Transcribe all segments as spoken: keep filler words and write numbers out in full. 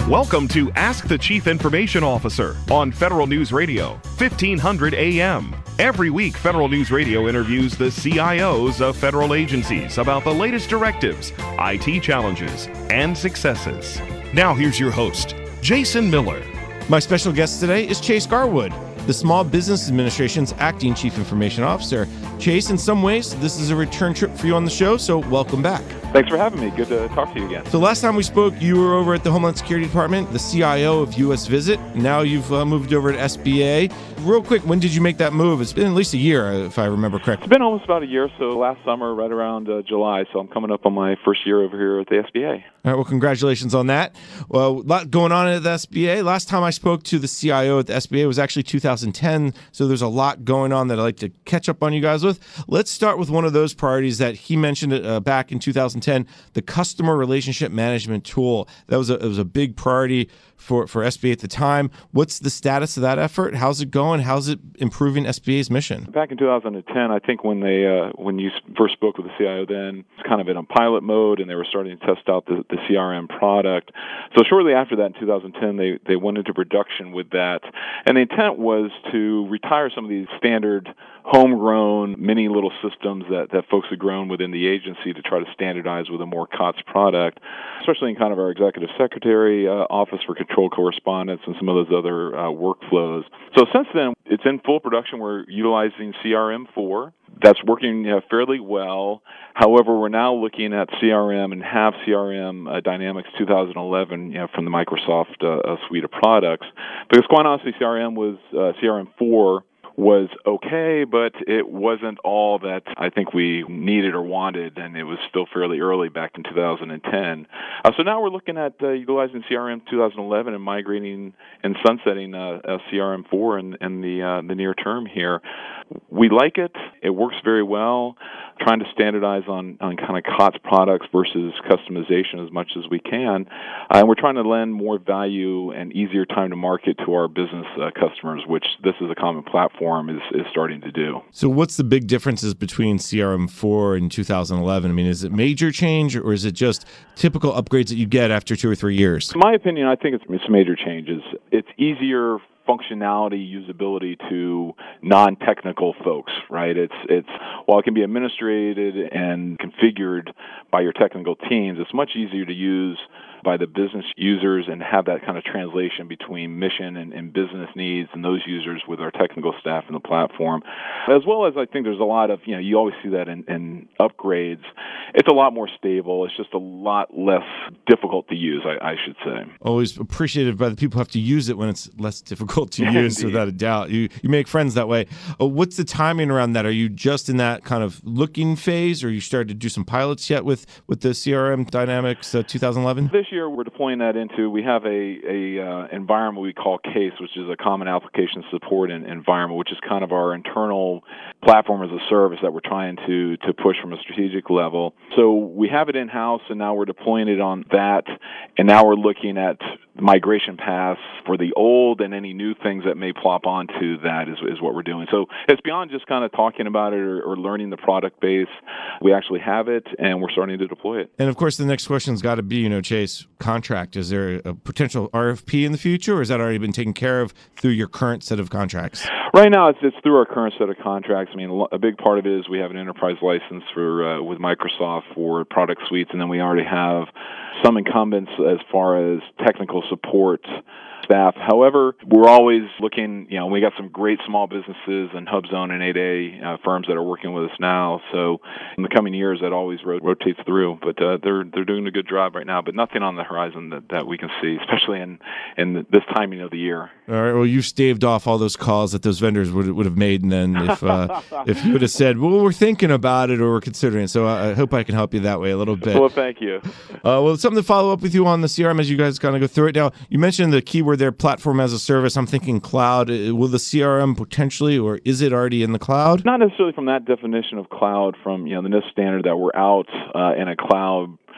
Welcome to Ask the Chief Information Officer on Federal News Radio, fifteen hundred A M. Every week, Federal News Radio interviews the C I Os of federal agencies about the latest directives, I T challenges, and successes. Now here's your host, Jason Miller. My special guest today is Chase Garwood, the Small Business Administration's Acting Chief Information Officer. Chase, in some ways, this is a return trip for you on the show, so welcome back. Thanks for having me. Good to talk to you again. So last time we spoke, you were over at the Homeland Security Department, the C I O of U S Visit. Now you've uh, moved over to S B A. Real quick, when did you make that move? It's been at least a year, if I remember correctly. It's been almost about a year, so last summer, right around uh, July, so I'm coming up on my first year over here at the S B A. All right, well, congratulations on that. Well, a lot going on at the S B A. Last time I spoke to the C I O at the S B A was actually two thousand ten, so there's a lot going on that I'd like to catch up on you guys with. Let's start with one of those priorities that he mentioned uh, back in two thousand ten, the Customer Relationship Management Tool. That was a, it was a big priority for, for S B A at the time. What's the status of that effort? How's it going? How's it improving S B A's mission? Back in two thousand ten, I think when they uh, when you first spoke with the C I O then, it was kind of in a pilot mode, and they were starting to test out the, the C R M product. So shortly after that, in two thousand ten, they, they went into production with that. And the intent was to retire some of these standard homegrown mini little systems that, that folks had grown within the agency to try to standardize with a more C O T S product, especially in kind of our executive secretary uh, office for control correspondence and some of those other uh, workflows. So since then, it's in full production. We're utilizing C R M four. That's working uh, fairly well. However, we're now looking at C R M and have C R M uh, Dynamics two thousand eleven you know, from the Microsoft uh, suite of products. Because quite honestly, C R M was uh, C R M four was okay, but it wasn't all that I think we needed or wanted, and it was still fairly early back in two thousand ten. Uh, so now we're looking at uh, utilizing C R M two thousand eleven and migrating and sunsetting uh, uh, C R M four in, in the uh, the near term here. We like it. It works very well. Trying to standardize on, on kind of C O T S products versus customization as much as we can. Uh, and we're trying to lend more value and easier time to market to our business uh, customers, which this is a common platform is, is starting to do. So what's the big differences between C R M four and two thousand eleven? I mean, is it major change, or is it just typical upgrades that you get after two or three years? In my opinion, I think it's, it's major changes. It's easier functionality, usability to non-technical folks, right? It's it's while it can be administrated and configured by your technical teams, it's much easier to use by the business users and have that kind of translation between mission and, and business needs and those users with our technical staff in the platform. As well as I think there's a lot of, you know, you always see that in, in upgrades. It's a lot more stable. It's just a lot less difficult to use, I, I should say. Always appreciated by the people who have to use it when it's less difficult to use, without a doubt. You you make friends that way. Uh, what's the timing around that? Are you just in that kind of looking phase, or you started to do some pilots yet with, with the C R M Dynamics uh, two thousand eleven? This year we're deploying that into, we have a, a uh, environment we call CASE, which is a Common Application Support and environment, which is kind of our internal platform as a service that we're trying to, to push from a strategic level. So we have it in-house, and now we're deploying it on that, and now we're looking at migration paths for the old and any new things that may plop onto that is, is what we're doing. So it's beyond just kind of talking about it or, or learning the product base. We actually have it, and we're starting to deploy it. And of course, the next question's got to be, you know, Chase, contract. Is there a potential R F P in the future, or has that already been taken care of through your current set of contracts? Right now, it's, it's through our current set of contracts. I mean, a big part of it is we have an enterprise license for uh, with Microsoft for product suites, and then we already have some incumbents as far as technical support staff. However, we're always looking, you know, we got some great small businesses and HubZone and eight A uh, firms that are working with us now. So in the coming years, that always ro- rotates through. But uh, they're they're doing a good job right now, but nothing on the horizon that, that we can see, especially in, in this timing of the year. All right, well, you've staved off all those calls that those vendors would would have made, and then if uh, if you would have said, well, we're thinking about it or we're considering it. So I, I hope I can help you that way a little bit. Well, thank you. Uh, well, something to follow up with you on the C R M as you guys kind of go through it. Now, you mentioned the keyword there, platform as a service. I'm thinking cloud. Will the C R M potentially, or is it already in the cloud? Not necessarily from that definition of cloud from, you know, the NIST standard that we're out uh, in a cloud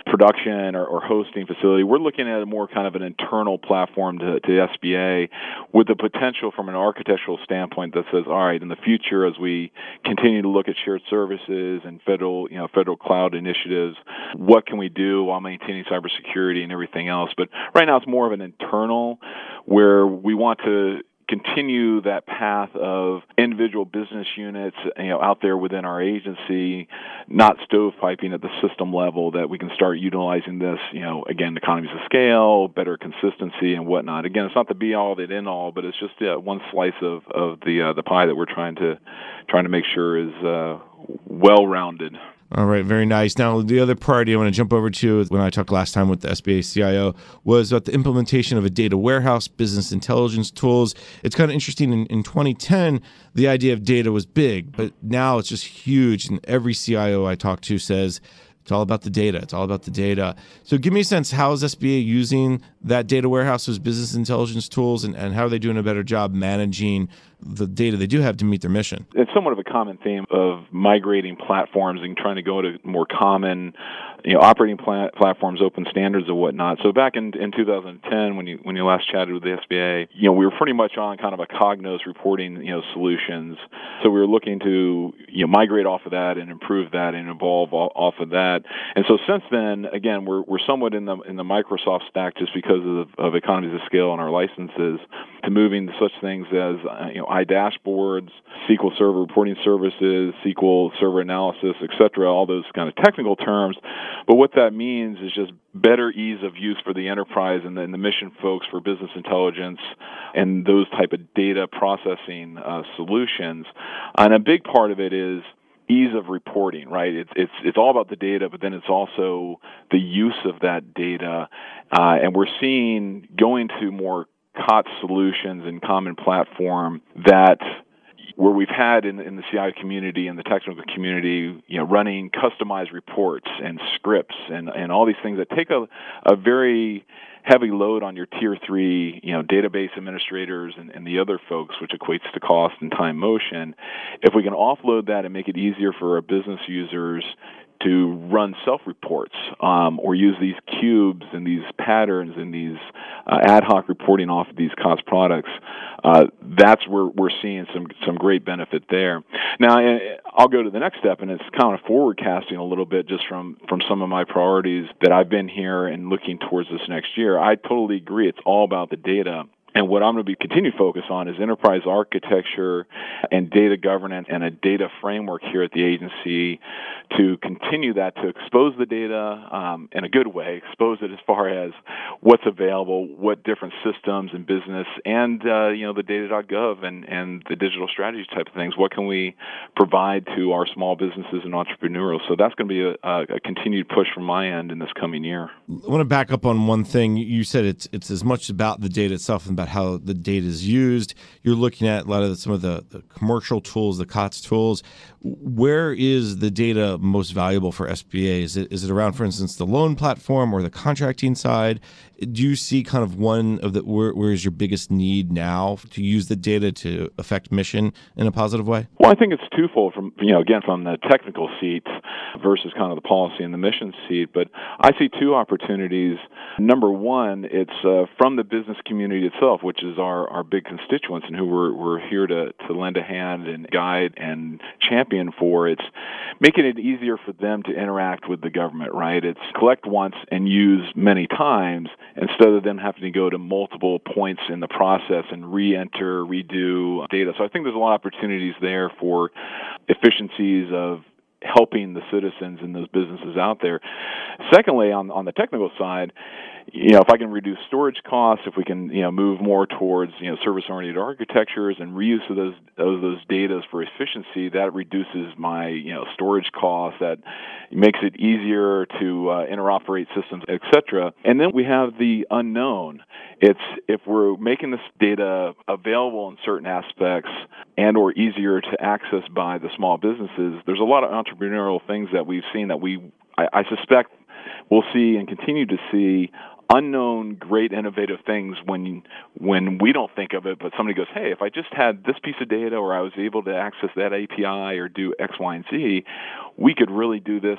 production or, or hosting facility. We're looking at a more kind of an internal platform to, to S B A with the potential from an architectural standpoint that says, all right, in the future, as we continue to look at shared services and federal, you know, federal cloud initiatives, what can we do while maintaining cybersecurity and everything else? But right now, it's more of an internal where we want to continue that path of individual business units, you know, out there within our agency, not stovepiping at the system level, that we can start utilizing this, you know, again, economies of scale, better consistency and whatnot. Again, it's not the be all, the end all, but it's just uh, one slice of, of the uh, the pie that we're trying to trying to make sure is uh, well-rounded. All right, very nice. Now, the other priority I want to jump over to when I talked last time with the S B A C I O was about the implementation of a data warehouse, business intelligence tools. It's kind of interesting. In, in twenty ten, the idea of data was big, but now it's just huge. And every C I O I talk to says, it's all about the data. It's all about the data. So give me a sense, how is S B A using that data warehouse, those business intelligence tools, and, and how are they doing a better job managing the data they do have to meet their mission? It's somewhat of a common theme of migrating platforms and trying to go to more common, you know, operating pla- platforms, open standards and whatnot. So back in, in two thousand ten, when you when you last chatted with the S B A, you know, we were pretty much on kind of a Cognos reporting, you know, solutions. So we were looking to, you know, migrate off of that and improve that and evolve off of that. And so since then, again, we're we're somewhat in the in the Microsoft stack just because of, of economies of scale and our licenses, to moving to such things as uh, you know, iDashboards, S Q L Server reporting services, S Q L Server analysis, et cetera, all those kind of technical terms. But what that means is just better ease of use for the enterprise and the, and the mission folks for business intelligence and those type of data processing uh, solutions. And a big part of it is ease of reporting, right? It's it's it's all about the data, but then it's also the use of that data, uh, and we're seeing going to more C O T S solutions and common platform that where we've had in, in the C I O community and the technical community, you know, running customized reports and scripts and, and all these things that take a, a very heavy load on your tier three, you know, database administrators and, and the other folks, which equates to cost and time motion. If we can offload that and make it easier for our business users to run self-reports um, or use these cubes and these patterns and these uh, ad hoc reporting off of these C O T S products, uh, that's where we're seeing some some great benefit there. Now, I'll go to the next step, and it's kind of forward-casting a little bit just from, from some of my priorities that I've been here and looking towards this next year. I totally agree. It's all about the data. And what I'm going to be continued focus on is enterprise architecture and data governance and a data framework here at the agency to continue that, to expose the data um, in a good way, expose it as far as what's available, what different systems and business, and uh, you know, the data dot gov and, and the digital strategy type of things. What can we provide to our small businesses and entrepreneurs? So that's going to be a, a continued push from my end in this coming year. I want to back up on one thing. You said it's it's as much about the data itself and about how the data is used. You're looking at a lot of the, some of the, the commercial tools, the C O T S tools. Where is the data most valuable for S B A? Is it is it around, for instance, the loan platform or the contracting side? Do you see kind of one of the where, where is your biggest need now to use the data to affect mission in a positive way? Well, I think it's twofold. From you know, again, from the technical seat versus kind of the policy and the mission seat. But I see two opportunities. Number one, it's uh, from the business community itself, which is our, our big constituents and who we're we're here to to lend a hand and guide and champion for. It's making it easier for them to interact with the government, right? It's collect once and use many times instead of them having to go to multiple points in the process and re-enter, redo data. So I think there's a lot of opportunities there for efficiencies of helping the citizens and those businesses out there. Secondly, on on the technical side, you know, if I can reduce storage costs, if we can, you know, move more towards, you know, service-oriented architectures and reuse of those those those data for efficiency, that reduces my, you know, storage costs. That makes it easier to uh, interoperate systems, et cetera. And then we have the unknown. It's if we're making this data available in certain aspects and or easier to access by the small businesses, there's a lot of entrepreneurial things that we've seen that we, I, I suspect, we'll see and continue to see unknown, great, innovative things when when we don't think of it, but somebody goes, hey, if I just had this piece of data or I was able to access that A P I or do X, Y, and Z, we could really do this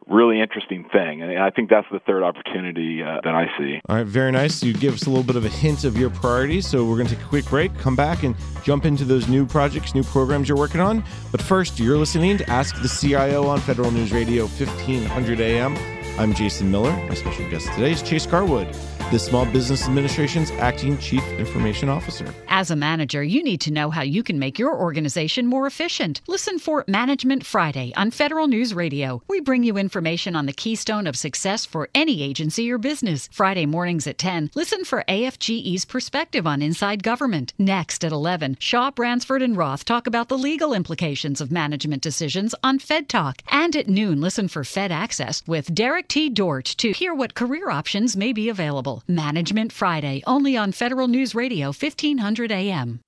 really interesting thing. And I think that's the third opportunity uh, that I see. All right, very nice. You give us a little bit of a hint of your priorities, so we're going to take a quick break, come back, and jump into those new projects, new programs you're working on. But first, you're listening to Ask the C I O on Federal News Radio, fifteen hundred A M. I'm Jason Miller. My special guest today is Chase Garwood, the Small Business Administration's Acting Chief Information Officer. As a manager, you need to know how you can make your organization more efficient. Listen for Management Friday on Federal News Radio. We bring you information on the keystone of success for any agency or business. Friday mornings at ten, listen for A F G E's perspective on inside government. Next at eleven, Shaw, Bransford, and Roth talk about the legal implications of management decisions on Fed Talk. And at noon, listen for Fed Access with Derek T. Dort to hear what career options may be available. Management Friday, only on Federal News Radio, fifteen hundred A M.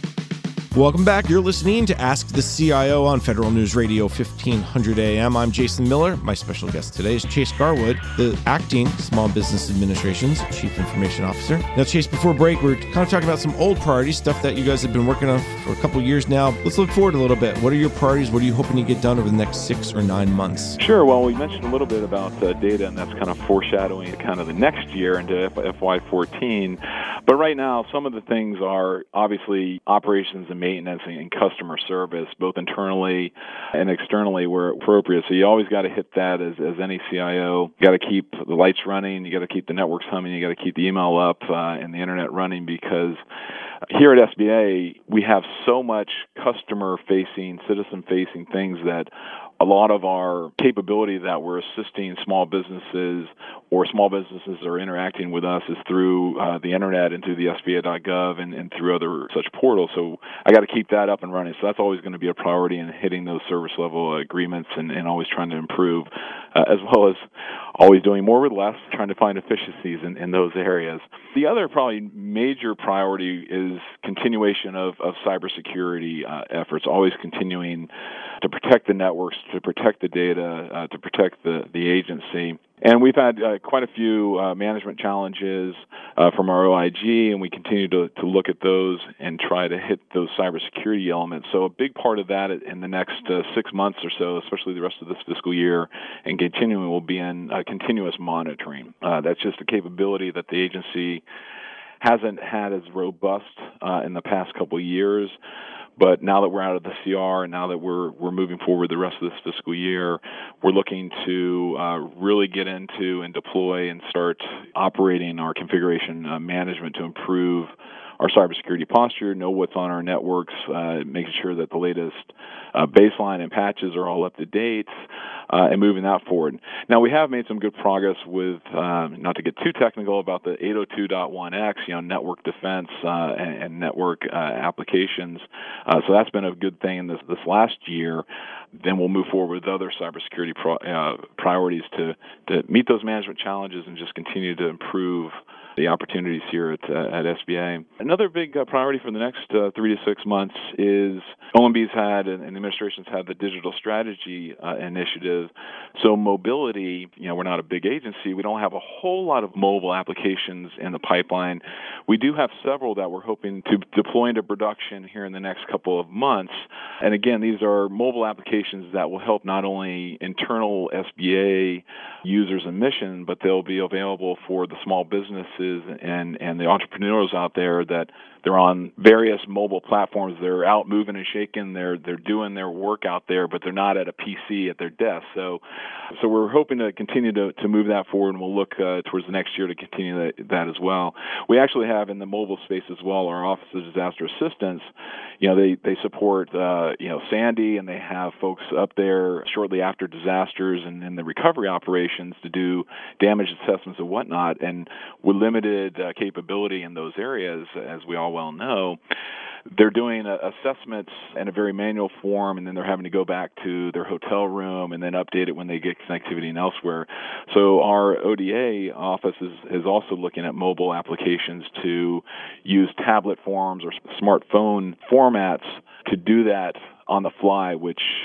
Welcome back. You're listening to Ask the C I O on Federal News Radio, fifteen hundred A M. I'm Jason Miller. My special guest today is Chase Garwood, the Acting Small Business Administration's Chief Information Officer. Now, Chase, before break, we're kind of talking about some old priorities, stuff that you guys have been working on for a couple years now. Let's look forward a little bit. What are your priorities? What are you hoping to get done over the next six or nine months? Sure. Well, we mentioned a little bit about uh, data, and that's kind of foreshadowing kind of the next year into F Y fourteen. But right now, some of the things are obviously operations and maintenance and customer service, both internally and externally where appropriate. So you always got to hit that as, as any C I O. You got to keep the lights running. You got to keep the networks humming. You got to keep the email up uh, and the internet running, because here at S B A, we have so much customer-facing, citizen-facing things that a lot of our capability that we're assisting small businesses or small businesses are interacting with us is through uh, the internet and through the S B A dot gov and, and through other such portals. So I got to keep that up and running. So that's always going to be a priority in hitting those service level agreements and, and always trying to improve, uh, as well as always doing more with less, trying to find efficiencies in, in those areas. The other probably major priority is continuation of, of cybersecurity uh, efforts, always continuing to protect the networks, to protect the data, uh, to protect the, the agency. And we've had uh, quite a few uh, management challenges uh, from our O I G, and we continue to, to look at those and try to hit those cybersecurity elements. So a big part of that in the next uh, six months or so, especially the rest of this fiscal year and continuing, will be in uh, continuous monitoring. Uh, that's just a capability that the agency hasn't had as robust uh, in the past couple of years. But now that we're out of the C R and now that we're we're moving forward the rest of this fiscal year, we're looking to uh, really get into and deploy and start operating our configuration uh, management to improve our cybersecurity posture, know what's on our networks, uh, making sure that the latest uh, baseline and patches are all up to date, uh, and moving that forward. Now, we have made some good progress with, um, not to get too technical, about the eight oh two dot one x, you know, network defense uh, and, and network uh, applications. Uh, so that's been a good thing in this, this last year. Then we'll move forward with other cybersecurity pro, uh, priorities to, to meet those management challenges and just continue to improve the opportunities here at, uh, at S B A. Another big uh, priority for the next uh, three to six months is O M B's had and, and the administration's had the digital strategy uh, initiative. So mobility, you know, we're not a big agency. We don't have a whole lot of mobile applications in the pipeline. We do have several that we're hoping to deploy into production here in the next couple of months. And again, these are mobile applications that will help not only internal S B A users and mission, but they'll be available for the small businesses and, and the entrepreneurs out there that they're on various mobile platforms. They're out moving and shaking. They're they're doing their work out there, but they're not at a P C at their desk. So, so we're hoping to continue to, to move that forward, and we'll look uh, towards the next year to continue that, that as well. We actually have in the mobile space as well our Office of Disaster Assistance. You know, they they support uh, you know Sandy, and they have folks up there shortly after disasters and, and the recovery operations to do damage assessments and whatnot. And with limited uh, capability in those areas, as we all well know, they're doing uh, assessments in a very manual form, and then they're having to go back to their hotel room and then update it when they get connectivity and elsewhere. So our O D A office is, is also looking at mobile applications to use tablet forms or smartphone formats to do that on the fly, which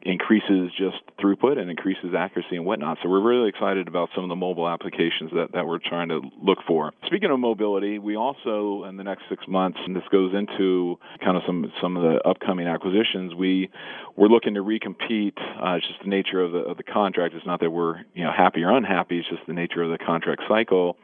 increases just throughput and increases accuracy and whatnot. So we're really excited about some of the mobile applications that, that we're trying to look for. Speaking of mobility, we also, in the next six months, and this goes into kind of some some of the upcoming acquisitions, we, we're looking to recompete. Uh, it's just the nature of the, of the contract. It's not that we're you know happy or unhappy. It's just the nature of the contract cycle.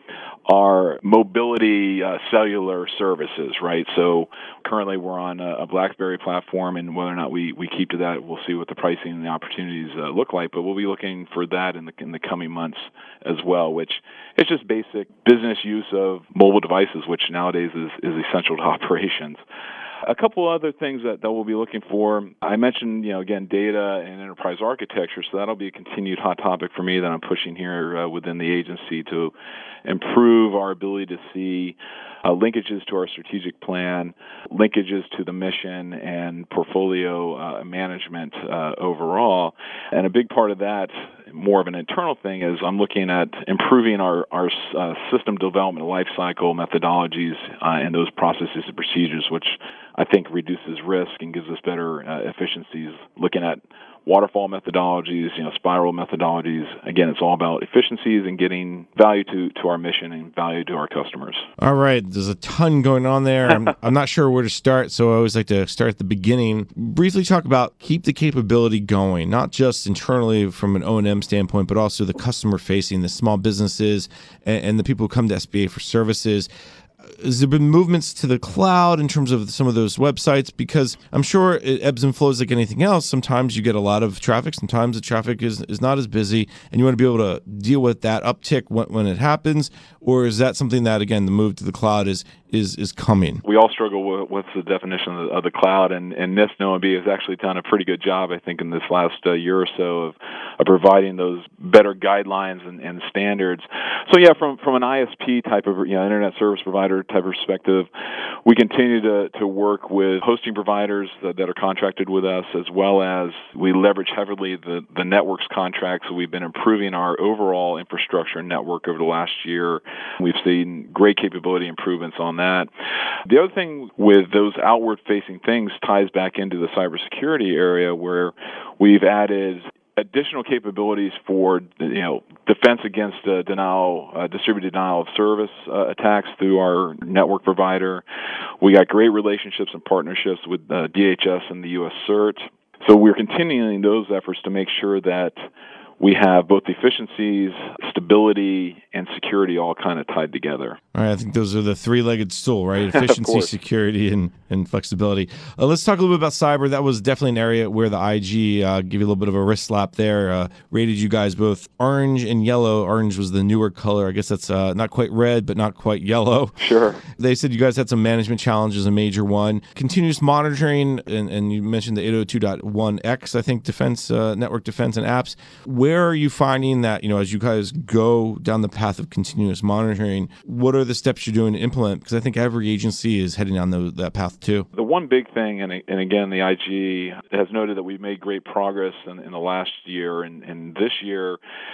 Our mobility uh, cellular services, right? So currently we're on a, a BlackBerry platform, and whether or not we, we keep to that, we'll see what the pricing and the opportunities uh, look like. But we'll be looking for that in the in the coming months as well, which is just basic business use of mobile devices, which nowadays is, is essential to operations. A couple other things that, that we'll be looking for. I mentioned, you know, again, data and enterprise architecture, so that'll be a continued hot topic for me that I'm pushing here uh, within the agency to improve our ability to see uh, linkages to our strategic plan, linkages to the mission and portfolio uh, management uh, overall. And a big part of that, more of an internal thing, is I'm looking at improving our, our uh, system development lifecycle methodologies uh, and those processes and procedures, which I think reduces risk and gives us better uh, efficiencies. Looking at waterfall methodologies, you know, spiral methodologies. Again, it's all about efficiencies and getting value to, to our mission and value to our customers. All right. There's a ton going on there. I'm, I'm not sure where to start, so I always like to start at the beginning. Briefly talk about keep the capability going, not just internally from an O and M standpoint, but also the customer facing, the small businesses and, and the people who come to S B A for services. Has there been movements to the cloud in terms of some of those websites? Because I'm sure it ebbs and flows like anything else. Sometimes you get a lot of traffic. Sometimes the traffic is, is not as busy, and you want to be able to deal with that uptick when, when it happens. Or is that something that, again, the move to the cloud is is is coming? We all struggle with what's the definition of the, of the cloud, and, and NIST and O M B has actually done a pretty good job, I think, in this last uh, year or so of, of providing those better guidelines and, and standards. So yeah, from from an I S P type of, you know, internet service provider type of perspective, we continue to, to work with hosting providers that, that are contracted with us, as well as we leverage heavily the, the networks contracts. So we've been improving our overall infrastructure and network over the last year. We've seen great capability improvements on that. The other thing with those outward-facing things ties back into the cybersecurity area, where we've added additional capabilities for, you know, defense against uh, denial, uh, distributed denial of service uh, attacks through our network provider. We got great relationships and partnerships with uh, D H S and the U S CERT. So we're continuing those efforts to make sure that we have both efficiencies, stability, and security all kind of tied together. All right, I think those are the three-legged stool, right? Efficiency, security, and, and flexibility. Uh, let's talk a little bit about cyber. That was definitely an area where the I G uh, gave you a little bit of a wrist slap there, uh, rated you guys both orange and yellow. Orange was the newer color. I guess that's uh, not quite red, but not quite yellow. Sure. They said you guys had some management challenges, a major one. Continuous monitoring, and, and you mentioned the eight oh two dot one X, I think, defense, uh, network defense and apps. Where are you finding that, you know, as you guys go down the path of continuous monitoring, what are the steps you're doing to implement? Because I think every agency is heading down the, that path too. The one big thing, and, and again, the I G has noted that we've made great progress in, in the last year, and, and this year,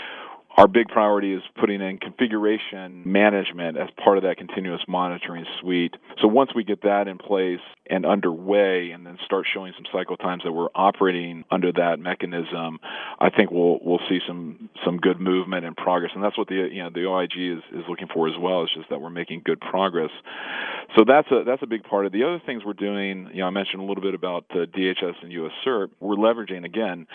our big priority is putting in configuration management as part of that continuous monitoring suite. So once we get that in place and underway, and then start showing some cycle times that we're operating under that mechanism, I think we'll we'll see some some good movement and progress. And that's what the you know the O I G is, is looking for as well. It's just that we're making good progress. So that's a that's a big part of it. The other things we're doing. You know, I mentioned a little bit about uh, D H S and U S CERT. We're leveraging again.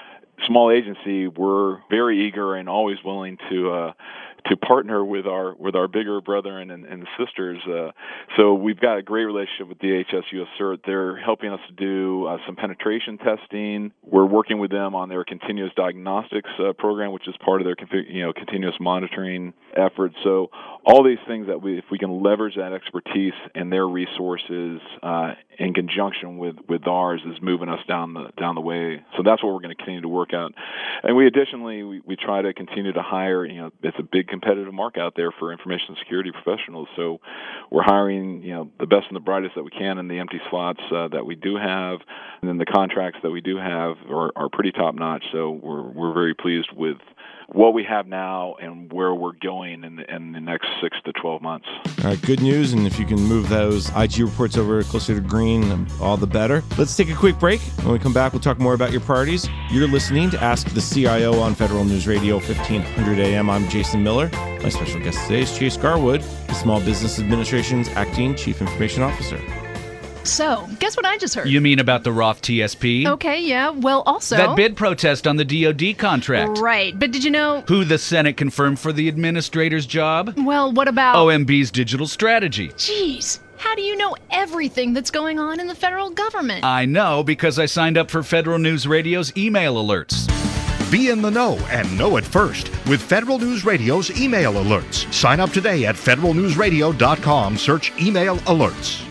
Small agency, we're very eager and always willing to uh, to partner with our with our bigger brethren and, and sisters. Uh, so we've got a great relationship with D H S U S CERT. They're helping us to do uh, some penetration testing. We're working with them on their continuous diagnostics uh, program, which is part of their config- you know continuous monitoring efforts. So all these things that we, if we can leverage that expertise and their resources uh, in conjunction with, with ours, is moving us down the down the way. So that's what we're going to continue to work out. And we additionally we, we try to continue to hire. You know, it's a big competitive market out there for information security professionals. So we're hiring you know the best and the brightest that we can in the empty slots uh, that we do have, and then the contracts that we do have are, are pretty top notch. So we're we're very pleased with what we have now and where we're going in the, in the next six to twelve months. All right, good news. And if you can move those I G reports over closer to green, all the better. Let's take a quick break. When we come back, we'll talk more about your priorities. You're listening to Ask the C I O on Federal News Radio, fifteen hundred A M. I'm Jason Miller. My special guest today is Chase Garwood, the Small Business Administration's Acting Chief Information Officer. So, guess what I just heard? You mean about the Roth T S P? Okay, yeah. Well, also... That bid protest on the D O D contract. Right, but did you know... Who the Senate confirmed for the administrator's job? Well, what about... O M B's digital strategy. Jeez, how do you know everything that's going on in the federal government? I know because I signed up for Federal News Radio's email alerts. Be in the know and know it first with Federal News Radio's email alerts. Sign up today at federal news radio dot com. Search email alerts.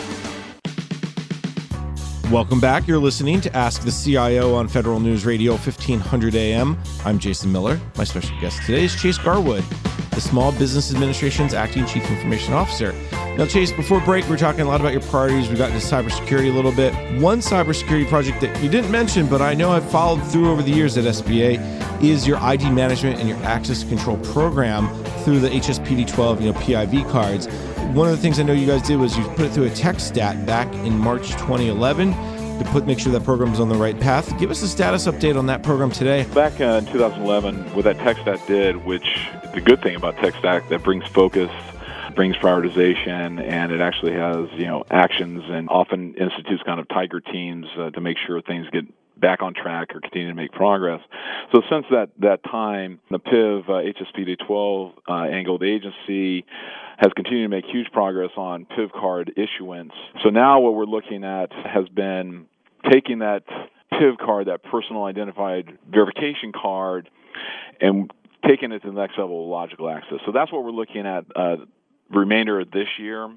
Welcome back. You're listening to Ask the C I O on Federal News Radio, fifteen hundred A M. I'm Jason Miller. My special guest today is Chase Garwood, the Small Business Administration's Acting Chief Information Officer. Now, Chase, before break, we were talking a lot about your priorities. We got into cybersecurity a little bit. One cybersecurity project that you didn't mention, but I know I've followed through over the years at S B A, is your I D management and your access control program through the H S P D twelve, you know, P I V cards. One of the things I know you guys did was you put it through a tech stat back in March twenty eleven to put make sure that program's on the right path. Give us a status update on that program today. Back uh, in two thousand eleven, what that tech stat did, which the good thing about tech stat, that brings focus, brings prioritization, and it actually has, you know, actions and often institutes kind of tiger teams uh, to make sure things get back on track or continue to make progress. So since that, that time, the P I V uh, H S P D twelve uh, angle, the agency has continued to make huge progress on P I V card issuance. So now what we're looking at has been taking that P I V card, that personal identified verification card, and taking it to the next level of logical access. So that's what we're looking at uh, the remainder of this year.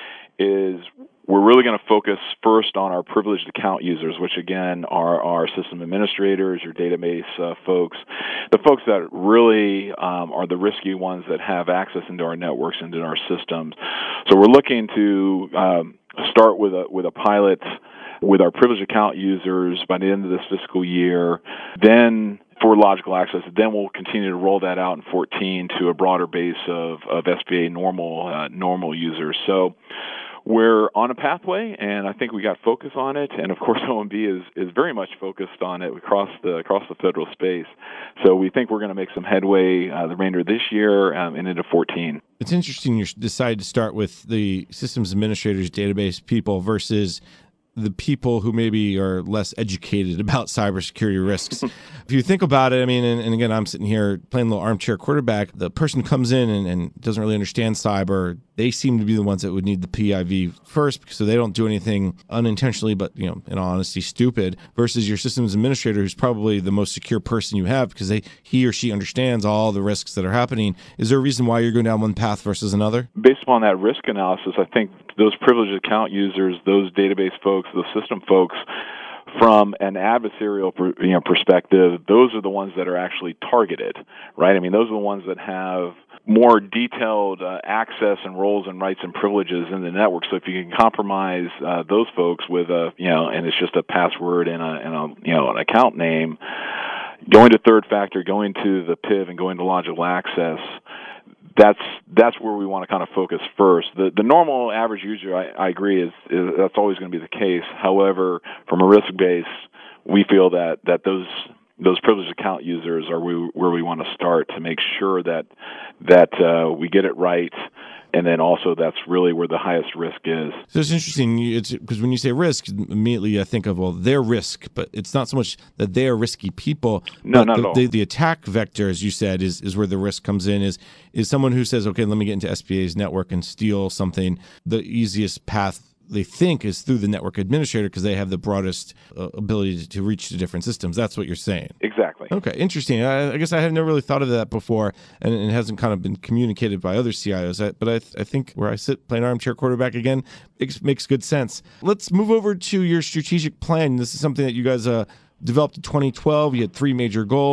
Is we're really going to focus first on our privileged account users, which again are our system administrators, your database uh, folks, the folks that really um, are the risky ones that have access into our networks, into our systems. So we're looking to um, start with a with a pilot with our privileged account users by the end of this fiscal year. Then for logical access, then we'll continue to roll that out in fourteen to a broader base of, of S B A normal uh, normal users. So we're on a pathway, and I think we got focus on it. And of course, O M B is, is very much focused on it across the across the federal space. So we think we're going to make some headway uh, the remainder of this year um, and into fourteen. It's interesting you decided to start with the systems administrators, database people versus the people who maybe are less educated about cybersecurity risks. If you think about it, I mean, and, and again, I'm sitting here playing a little armchair quarterback. The person comes in and, and doesn't really understand cyber. They seem to be the ones that would need the P I V first, so they don't do anything unintentionally, but, you know, in all honesty, stupid, versus your systems administrator, who's probably the most secure person you have because they he or she understands all the risks that are happening. Is there a reason why you're going down one path versus another? Based upon that risk analysis, I think those privileged account users, those database folks, those system folks, from an adversarial you know, perspective, those are the ones that are actually targeted, right? I mean, those are the ones that have more detailed uh, access and roles and rights and privileges in the network. So if you can compromise uh, those folks with a, you know, and it's just a password and a, and a, you know, an account name, going to third factor, going to the P I V, and going to logical access, that's that's where we want to kind of focus first. The the normal average user, I, I agree, is, is that's always going to be the case. However, from a risk base, we feel that, that those those privileged account users are we, where we want to start to make sure that that uh, we get it right. And then also that's really where the highest risk is. So it's interesting because when you say risk, immediately I think of, well, their risk, but it's not so much that they are risky people. No, but not the, at all. The, the attack vector, as you said, is, is where the risk comes in, is is someone who says, okay, let me get into S B A's network and steal something. The easiest path they think is through the network administrator because they have the broadest uh, ability to, to reach the different systems. That's what you're saying. Exactly. Okay, interesting. I, I guess I have never really thought of that before, and it hasn't kind of been communicated by other C I Os. I, but I, th- I think where I sit playing armchair quarterback again, it makes good sense. Let's move over to your strategic plan. This is something that you guys uh, developed in twenty twelve. You had three major goals.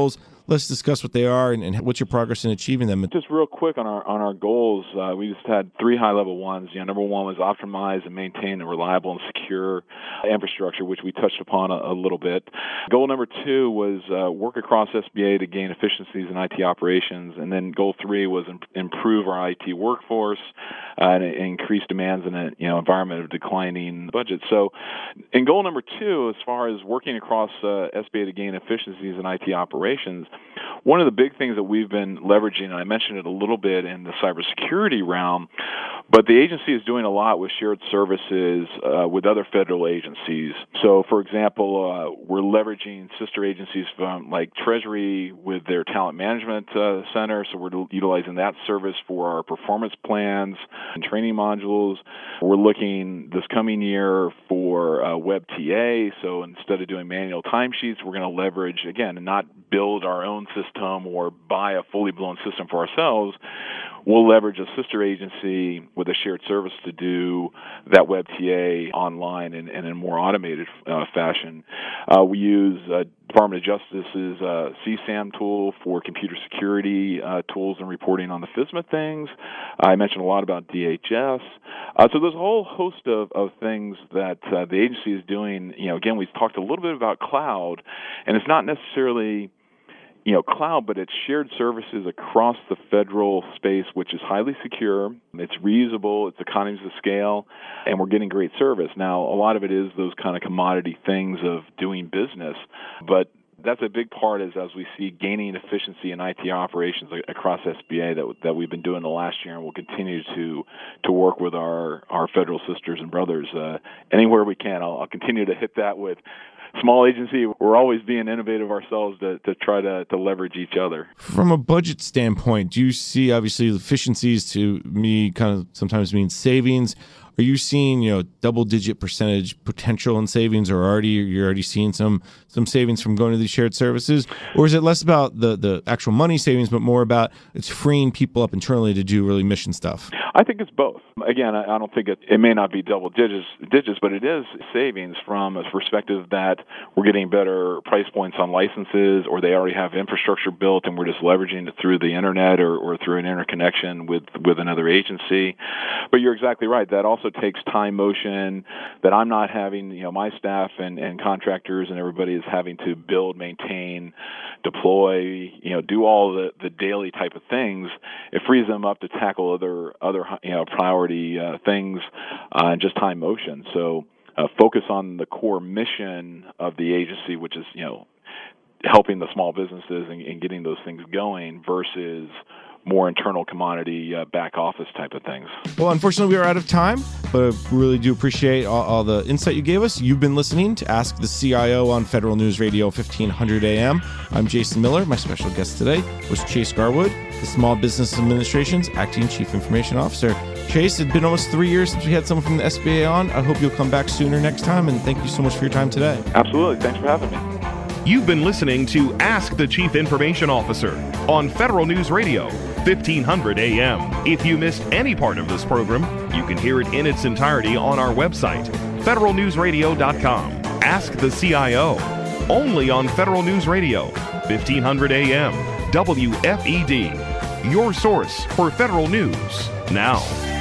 Let's discuss what they are and, and what's your progress in achieving them. Just real quick on our on our goals, uh, we just had three high-level ones. You know, number one was optimize and maintain a reliable and secure infrastructure, which we touched upon a, a little bit. Goal number two was uh, work across S B A to gain efficiencies in I T operations, and then goal three was imp- improve our I T workforce uh, and increase demands in a you know environment of declining budget. So, in goal number two, as far as working across uh, S B A to gain efficiencies in I T operations, one of the big things that we've been leveraging, and I mentioned it a little bit in the cybersecurity realm, but the agency is doing a lot with shared services uh, with other federal agencies. So, for example, uh, we're leveraging sister agencies from like Treasury with their talent management uh, center, so we're utilizing that service for our performance plans and training modules. We're looking this coming year for uh, Web T A, so instead of doing manual timesheets, we're going to leverage, again, and not build our own system or buy a fully blown system for ourselves. We'll leverage a sister agency with a shared service to do that Web T A online and, and in a more automated uh, fashion. Uh, we use uh, Department of Justice's uh, C SAM tool for computer security uh, tools and reporting on the FISMA things. I mentioned a lot about D H S. Uh, so there's a whole host of, of things that uh, the agency is doing. You know, again, we've talked a little bit about cloud, and it's not necessarily you know, cloud, but it's shared services across the federal space, which is highly secure, it's reusable, it's economies of scale, and we're getting great service. Now, a lot of it is those kind of commodity things of doing business, but that's a big part is as we see gaining efficiency in I T operations across S B A that that we've been doing the last year, and we'll continue to to work with our, our federal sisters and brothers uh, anywhere we can. I'll, I'll continue to hit that with small agency. We're always being innovative ourselves to, to try to, to leverage each other. From a budget standpoint, do you see obviously efficiencies to me kind of sometimes mean savings? Are you seeing, you know, double-digit percentage potential in savings, or already you're already seeing some some savings from going to these shared services? Or is it less about the, the actual money savings, but more about it's freeing people up internally to do really mission stuff? I think it's both. Again, I, I don't think it, it may not be double digits, digits, but it is savings from a perspective that we're getting better price points on licenses, or they already have infrastructure built and we're just leveraging it through the internet or, or through an interconnection with, with another agency. But you're exactly right. That also takes time, motion that I'm not having, you know, my staff and, and contractors and everybody is having to build, maintain, deploy, you know, do all the, the daily type of things. It frees them up to tackle other, other you know, priority uh, things uh, and just time, motion. So uh, focus on the core mission of the agency, which is, you know, helping the small businesses and, and getting those things going versus more internal commodity uh, back office type of things. Well, unfortunately, we are out of time, but I really do appreciate all, all the insight you gave us. You've been listening to Ask the C I O on Federal News Radio fifteen hundred A M. I'm Jason Miller. My special guest today was Chase Garwood, the Small Business Administration's Acting Chief Information Officer. Chase, it's been almost three years since we had someone from the S B A on. I hope you'll come back sooner next time, and thank you so much for your time today. Absolutely. Thanks for having me. You've been listening to Ask the Chief Information Officer on Federal News Radio, fifteen hundred A M. If you missed any part of this program, you can hear it in its entirety on our website, federal news radio dot com. Ask the C I O, only on Federal News Radio, fifteen hundred A M, W F E D, your source for federal news now.